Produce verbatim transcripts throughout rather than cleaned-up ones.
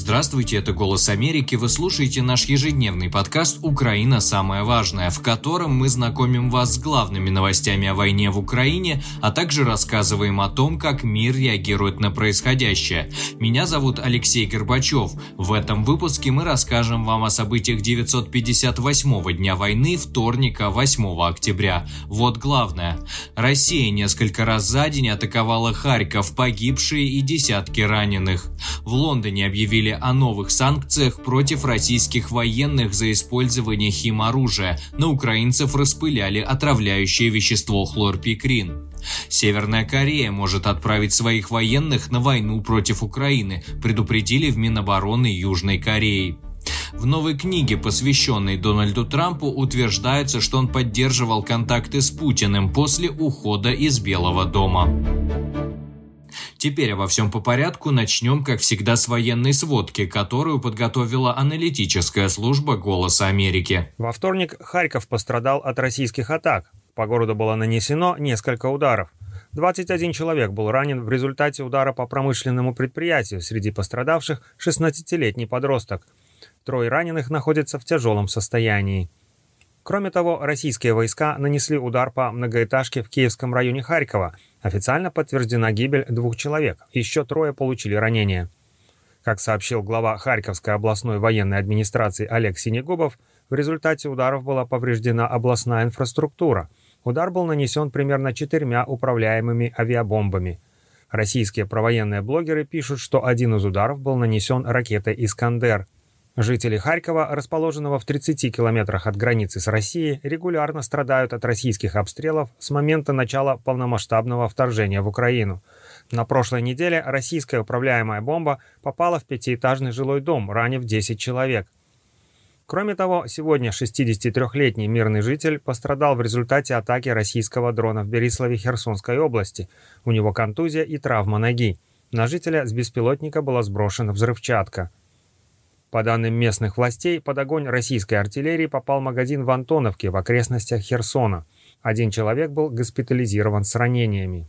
Здравствуйте, это «Голос Америки». Вы слушаете наш ежедневный подкаст «Украина. Самое важное», в котором мы знакомим вас с главными новостями о войне в Украине, а также рассказываем о том, как мир реагирует на происходящее. Меня зовут Алексей Горбачев. В этом выпуске мы расскажем вам о событиях девятьсот пятьдесят восьмого дня войны, вторника, восьмого октября. Вот главное. Россия несколько раз за день атаковала Харьков, погибшие и десятки раненых. В Лондоне объявили о новых санкциях против российских военных за использование химоружия. На украинцев распыляли отравляющее вещество хлорпикрин. Северная Корея может отправить своих военных на войну против Украины, предупредили в Минобороны Южной Кореи. В новой книге, посвященной Дональду Трампу, утверждается, что он поддерживал контакты с Путиным после ухода из Белого дома. Теперь обо всем по порядку. Начнем, как всегда, с военной сводки, которую подготовила аналитическая служба «Голоса Америки». Во вторник Харьков пострадал от российских атак. По городу было нанесено несколько ударов. двадцать один человек был ранен в результате удара по промышленному предприятию. Среди пострадавших шестнадцатилетний подросток. Трое раненых находятся в тяжелом состоянии. Кроме того, российские войска нанесли удар по многоэтажке в Киевском районе Харькова. Официально подтверждена гибель двух человек, еще трое получили ранения. Как сообщил глава Харьковской областной военной администрации Олег Синегубов, в результате ударов была повреждена областная инфраструктура. Удар был нанесен примерно четырьмя управляемыми авиабомбами. Российские провоенные блогеры пишут, что один из ударов был нанесен ракетой «Искандер». Жители Харькова, расположенного в тридцати километрах от границы с Россией, регулярно страдают от российских обстрелов с момента начала полномасштабного вторжения в Украину. На прошлой неделе российская управляемая бомба попала в пятиэтажный жилой дом, ранив десять человек. Кроме того, сегодня шестидесятитрёхлетний мирный житель пострадал в результате атаки российского дрона в Бериславе Херсонской области. У него контузия и травма ноги. На жителя с беспилотника была сброшена взрывчатка. По данным местных властей, под огонь российской артиллерии попал магазин в Антоновке в окрестностях Херсона. Один человек был госпитализирован с ранениями.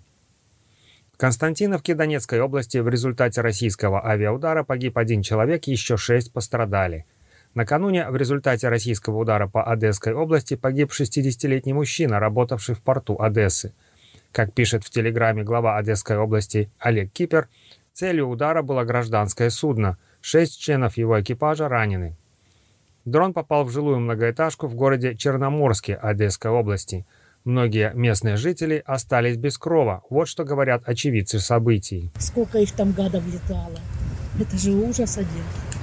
В Константиновке Донецкой области в результате российского авиаудара погиб один человек, еще шесть пострадали. Накануне в результате российского удара по Одесской области погиб шестидесятилетний мужчина, работавший в порту Одессы. Как пишет в телеграме глава Одесской области Олег Кипер, целью удара было гражданское судно. Шесть членов его экипажа ранены. Дрон попал в жилую многоэтажку в городе Черноморске Одесской области. Многие местные жители остались без крова. Вот что говорят очевидцы событий. Сколько их там гадов летало. Это же ужас один.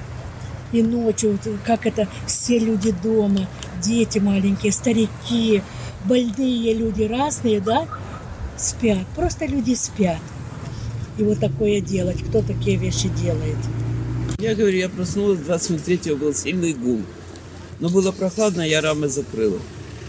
И ночью, как это, все люди дома, дети маленькие, старики, больные люди разные, да, спят. Просто люди спят. И вот такое делать. Кто такие вещи делает? Я говорю, я проснулась, двадцать третьего был сильный гул. Но было прохладно, я рамы закрыла.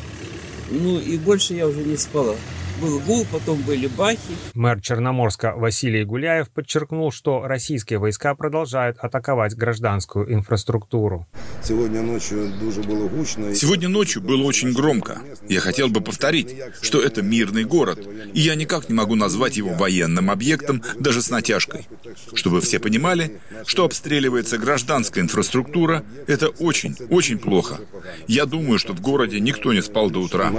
Ну и больше я уже не спала. Был гул, потом были бахи. Мэр Черноморска Василий Гуляев подчеркнул, что российские войска продолжают атаковать гражданскую инфраструктуру. Сегодня ночью дуже было гучно. Сегодня ночью было очень громко. Я хотел бы повторить, что это мирный город, и я никак не могу назвать его военным объектом, даже с натяжкой. Чтобы все понимали, что обстреливается гражданская инфраструктура, это очень, очень плохо. Я думаю, что в городе никто не спал до утра.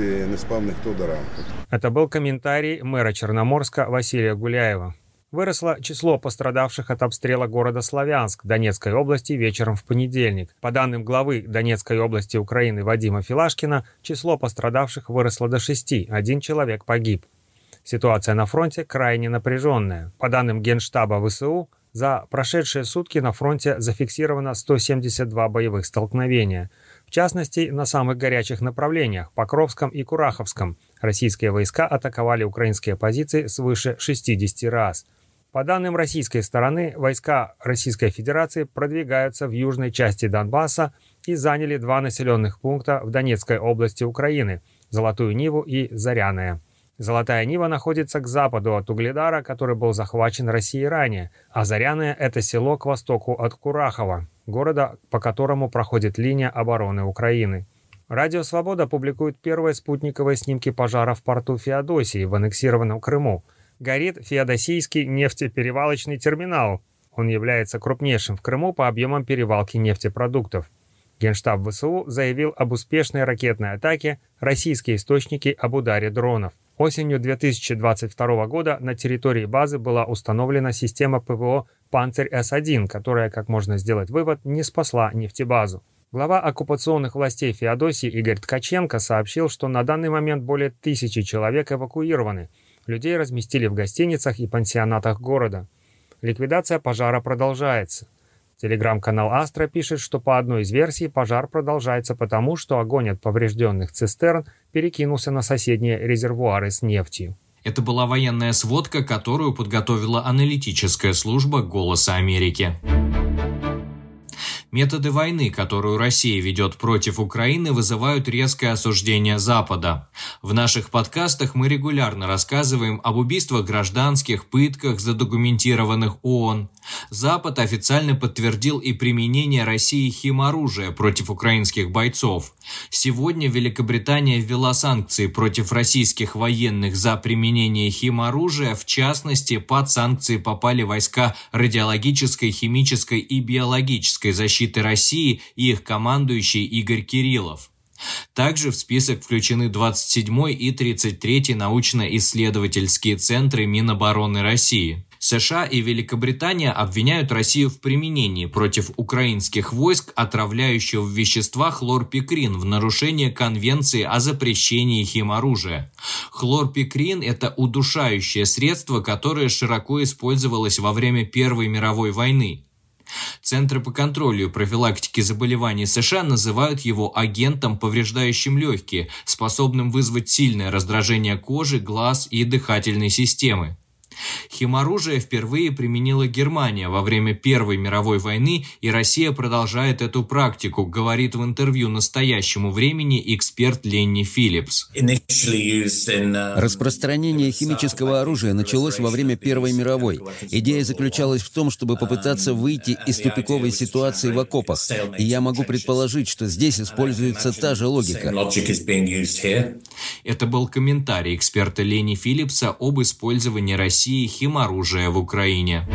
Это был комментарий мэра Черноморска Василия Гуляева. Выросло число пострадавших от обстрела города Славянск Донецкой области вечером в понедельник. По данным главы Донецкой области Украины Вадима Филашкина, число пострадавших выросло до шести, один человек погиб. Ситуация на фронте крайне напряженная. По данным Генштаба ВСУ, за прошедшие сутки на фронте зафиксировано сто семьдесят два боевых столкновения. В частности, на самых горячих направлениях – Покровском и Кураховском – российские войска атаковали украинские позиции свыше шестидесяти раз. По данным российской стороны, войска Российской Федерации продвигаются в южной части Донбасса и заняли два населенных пункта в Донецкой области Украины – Золотую Ниву и Заряное. Золотая Нива находится к западу от Угледара, который был захвачен Россией ранее, а Заряное – это село к востоку от Курахова, города, по которому проходит линия обороны Украины. Радио «Свобода» публикует первые спутниковые снимки пожара в порту Феодосии в аннексированном Крыму. Горит Феодосийский нефтеперевалочный терминал. Он является крупнейшим в Крыму по объемам перевалки нефтепродуктов. Генштаб ВСУ заявил об успешной ракетной атаке, российские источники об ударе дронов. Осенью две тысячи двадцать второго года на территории базы была установлена система ПВО «Панцирь С один», которая, как можно сделать вывод, не спасла нефтебазу. Глава оккупационных властей Феодосии Игорь Ткаченко сообщил, что на данный момент более тысячи человек эвакуированы. Людей разместили в гостиницах и пансионатах города. Ликвидация пожара продолжается. Телеграм-канал «Астра» пишет, что по одной из версий пожар продолжается потому, что огонь от поврежденных цистерн перекинулся на соседние резервуары с нефтью. Это была военная сводка, которую подготовила аналитическая служба «Голоса Америки». Методы войны, которую Россия ведет против Украины, вызывают резкое осуждение Запада. В наших подкастах мы регулярно рассказываем об убийствах гражданских, пытках, задокументированных ООН. Запад официально подтвердил и применение России химоружия против украинских бойцов. Сегодня Великобритания ввела санкции против российских военных за применение химоружия, в частности, под санкции попали войска радиологической, химической и биологической защиты России и их командующий Игорь Кириллов. Также в список включены двадцать седьмой и тридцать третий научно-исследовательские центры Минобороны России. США и Великобритания обвиняют Россию в применении против украинских войск отравляющего вещества хлорпикрин в нарушение Конвенции о запрещении химоружия. Хлорпикрин – это удушающее средство, которое широко использовалось во время Первой мировой войны. Центры по контролю и профилактике заболеваний США называют его агентом, повреждающим легкие, способным вызвать сильное раздражение кожи, глаз и дыхательной системы. Химоружие впервые применила Германия во время Первой мировой войны, и Россия продолжает эту практику, говорит в интервью «Настоящему времени» эксперт Ленни Филлипс. Распространение химического оружия началось во время Первой мировой. Идея заключалась в том, чтобы попытаться выйти из тупиковой ситуации в окопах. И я могу предположить, что здесь используется та же логика. Это был комментарий эксперта Ленни Филлипса об использовании России химоружия в Украине.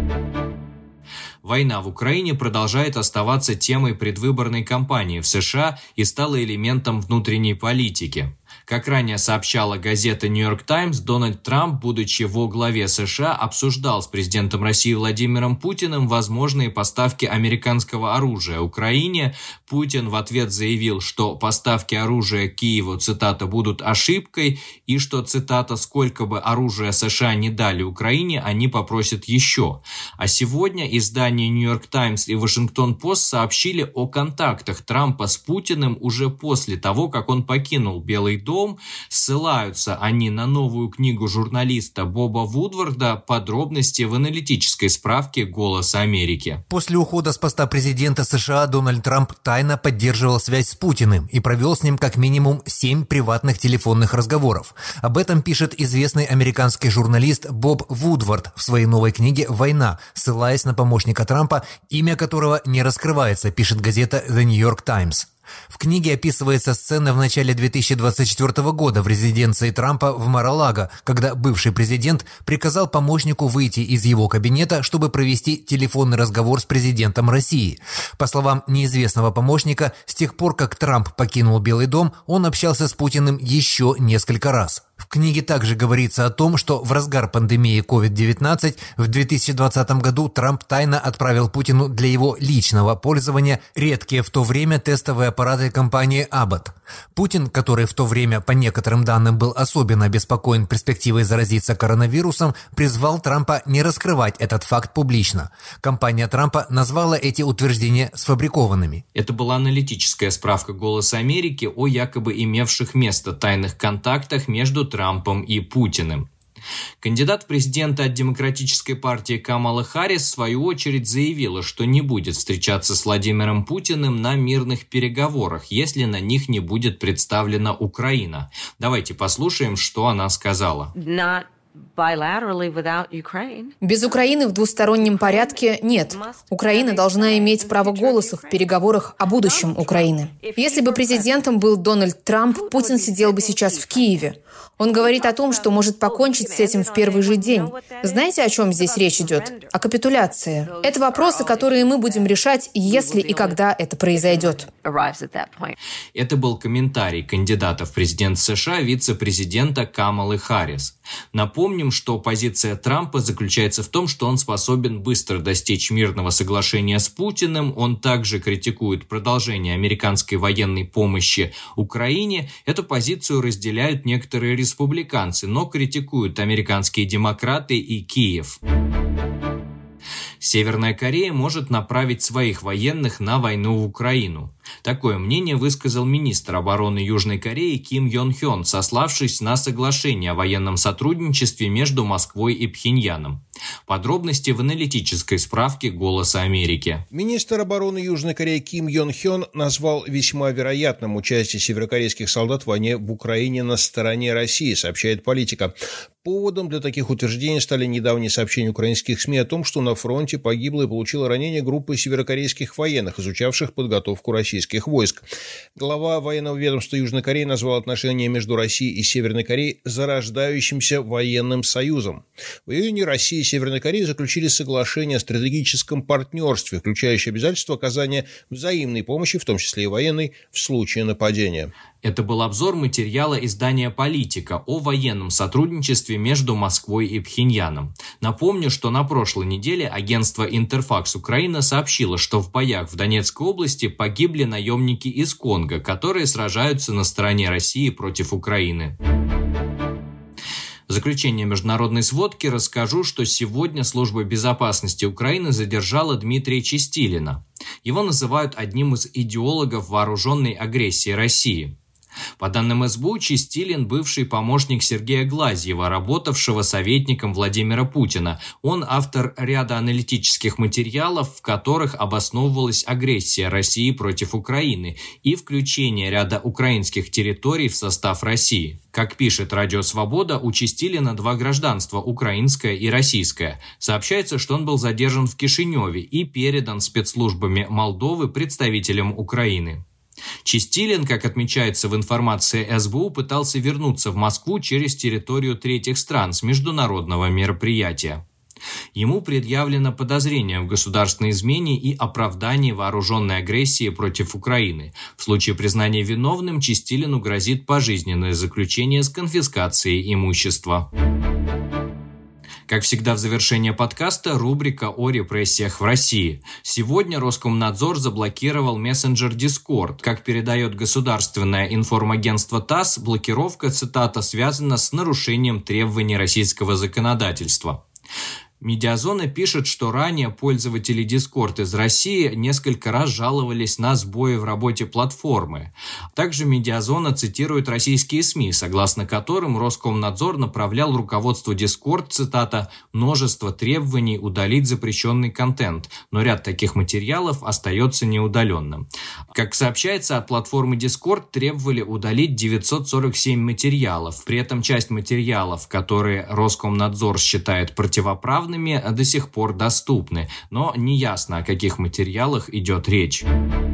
Война в Украине продолжает оставаться темой предвыборной кампании в США и стала элементом внутренней политики. Как ранее сообщала газета «Нью-Йорк Таймс», Дональд Трамп, будучи во главе США, обсуждал с президентом России Владимиром Путиным возможные поставки американского оружия Украине. Путин в ответ заявил, что поставки оружия Киеву, цитата, будут ошибкой, и что, цитата, сколько бы оружия США не дали Украине, они попросят еще. А сегодня издания «Нью-Йорк Таймс» и «Вашингтон-Пост» сообщили о контактах Трампа с Путиным уже после того, как он покинул Белый дом. Ссылаются они на новую книгу журналиста Боба Вудварда, подробности в аналитической справке «Голоса Америки». После ухода с поста президента США Дональд Трамп тайно поддерживал связь с Путиным и провел с ним как минимум семь приватных телефонных разговоров. Об этом пишет известный американский журналист Боб Вудвард в своей новой книге «Война», ссылаясь на помощника Трампа, имя которого не раскрывается, пишет газета The New York Times. В книге описывается сцена в начале две тысячи двадцать четвёртого года в резиденции Трампа в Мар-а-Лаго, когда бывший президент приказал помощнику выйти из его кабинета, чтобы провести телефонный разговор с президентом России. По словам неизвестного помощника, с тех пор, как Трамп покинул Белый дом, он общался с Путиным еще несколько раз. В книге также говорится о том, что в разгар пандемии ковид девятнадцать в две тысячи двадцатом году Трамп тайно отправил Путину для его личного пользования редкие в то время тестовые аппараты компании Abbott. Путин, который в то время, по некоторым данным, был особенно обеспокоен перспективой заразиться коронавирусом, призвал Трампа не раскрывать этот факт публично. Компания Трампа назвала эти утверждения сфабрикованными. Это была аналитическая справка «Голоса Америки» о якобы имевших место тайных контактах между Трампом и Путиным. Кандидат в президенты от Демократической партии Камала Харрис в свою очередь заявила, что не будет встречаться с Владимиром Путиным на мирных переговорах, если на них не будет представлена Украина. Давайте послушаем, что она сказала. Без Украины в двустороннем порядке нет. Украина должна иметь право голоса в переговорах о будущем Украины. Если бы президентом был Дональд Трамп, Путин сидел бы сейчас в Киеве. Он говорит о том, что может покончить с этим в первый же день. Знаете, о чем здесь речь идет? О капитуляции. Это вопросы, которые мы будем решать, если и когда это произойдет. Это был комментарий кандидата в президент США вице-президента Камалы Харрис. Напомним, что позиция Трампа заключается в том, что он способен быстро достичь мирного соглашения с Путиным. Он также критикует продолжение американской военной помощи Украине. Эту позицию разделяют некоторые республиканцы, но критикуют американские демократы и Киев. Северная Корея может направить своих военных на войну в Украину. Такое мнение высказал министр обороны Южной Кореи Ким Йон Хён, сославшись на соглашение о военном сотрудничестве между Москвой и Пхеньяном. Подробности в аналитической справке «Голоса Америки». Министр обороны Южной Кореи Ким Йон Хён назвал весьма вероятным участие северокорейских солдат в войне в Украине на стороне России, сообщает «Политика». Поводом для таких утверждений стали недавние сообщения украинских СМИ о том, что на фронте погибла и получила ранение группа северокорейских военных, изучавших подготовку российских войск. Глава военного ведомства Южной Кореи назвал отношения между Россией и Северной Кореей зарождающимся военным союзом. В июне Россия и Северная Корея заключили соглашение о стратегическом партнерстве, включающее обязательство оказания взаимной помощи, в том числе и военной, в случае нападения. Это был обзор материала издания «Политика» о военном сотрудничестве между Москвой и Пхеньяном. Напомню, что на прошлой неделе агентство «Интерфакс Украина» сообщило, что в боях в Донецкой области погибли наемники из Конго, которые сражаются на стороне России против Украины. В заключение международной сводки расскажу, что сегодня Служба безопасности Украины задержала Дмитрия Чистилина. Его называют одним из идеологов вооруженной агрессии России. По данным эс бэ у, Чистилин – бывший помощник Сергея Глазьева, работавшего советником Владимира Путина. Он автор ряда аналитических материалов, в которых обосновывалась агрессия России против Украины и включение ряда украинских территорий в состав России. Как пишет Радио Свобода, у Чистилина два гражданства – украинское и российское. Сообщается, что он был задержан в Кишиневе и передан спецслужбами Молдовы представителям Украины. Чистилин, как отмечается в информации эс бэ у, пытался вернуться в Москву через территорию третьих стран с международного мероприятия. Ему предъявлено подозрение в государственной измене и оправдании вооруженной агрессии против Украины. В случае признания виновным Чистилину грозит пожизненное заключение с конфискацией имущества. Как всегда в завершении подкаста, рубрика о репрессиях в России. Сегодня Роскомнадзор заблокировал мессенджер Discord. Как передает государственное информагентство ТАСС, блокировка, цитата, связана с нарушением требований российского законодательства. Медиазона пишет, что ранее пользователи Discord из России несколько раз жаловались на сбои в работе платформы. Также Медиазона цитирует российские СМИ, согласно которым Роскомнадзор направлял руководству Discord, цитата, «множество требований удалить запрещенный контент, но ряд таких материалов остается неудаленным». Как сообщается, от платформы Discord требовали удалить девятьсот сорок семь материалов. При этом часть материалов, которые Роскомнадзор считает противоправными, до сих пор доступны, но неясно, о каких материалах идет речь.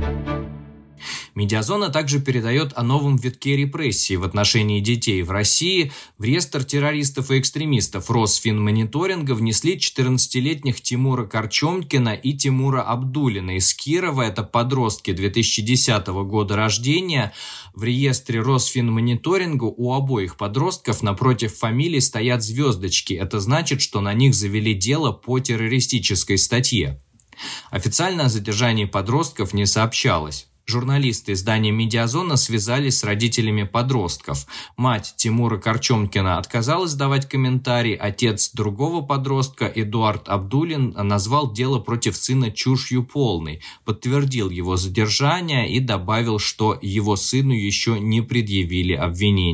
Медиазона также передает о новом витке репрессий в отношении детей в России. В реестр террористов и экстремистов Росфинмониторинга внесли четырнадцатилетних Тимура Корчомкина и Тимура Абдуллина из Кирова. Это подростки две тысячи десятого года рождения. В реестре Росфинмониторинга у обоих подростков напротив фамилий стоят звездочки. Это значит, что на них завели дело по террористической статье. Официально о задержании подростков не сообщалось. Журналисты издания «Медиазона» связались с родителями подростков. Мать Тимура Корчомкина отказалась давать комментарий. Отец другого подростка, Эдуард Абдуллин, назвал дело против сына чушью полной, подтвердил его задержание и добавил, что его сыну еще не предъявили обвинения.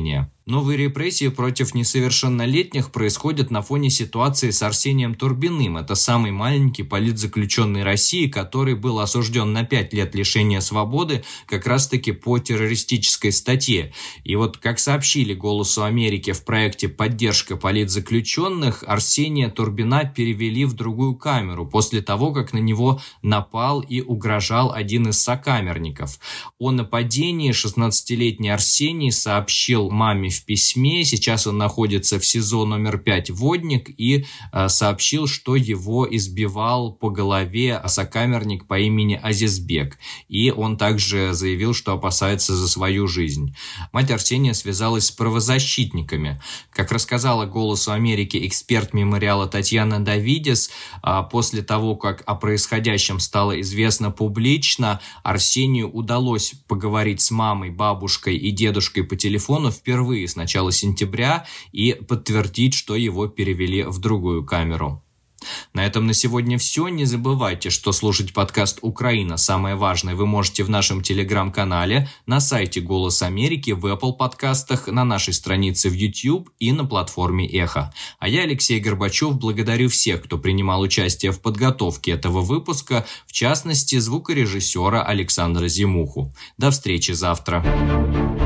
Новые репрессии против несовершеннолетних происходят на фоне ситуации с Арсением Турбиным. Это самый маленький политзаключенный России, который был осужден на пять лет лишения свободы как раз-таки по террористической статье. И вот, как сообщили «Голосу Америки» в проекте «Поддержка политзаключенных», Арсения Турбина перевели в другую камеру после того, как на него напал и угрожал один из сокамерников. О нападении шестнадцатилетний Арсений сообщил маме в письме. Сейчас он находится в СИЗО номер пять «Водник» и э, сообщил, что его избивал по голове сокамерник по имени Азизбек. И он также заявил, что опасается за свою жизнь. Мать Арсения связалась с правозащитниками. Как рассказала «Голосу Америки» эксперт мемориала Татьяна Давидис, э, после того, как о происходящем стало известно публично, Арсению удалось поговорить с мамой, бабушкой и дедушкой по телефону впервые с начала сентября и подтвердить, что его перевели в другую камеру. На этом на сегодня все. Не забывайте, что слушать подкаст «Украина. Самое важное» вы можете в нашем телеграм-канале, на сайте «Голос Америки», в Apple подкастах, на нашей странице в YouTube и на платформе «Эхо». А я, Алексей Горбачев, благодарю всех, кто принимал участие в подготовке этого выпуска, в частности, звукорежиссера Александра Зимуху. До встречи завтра.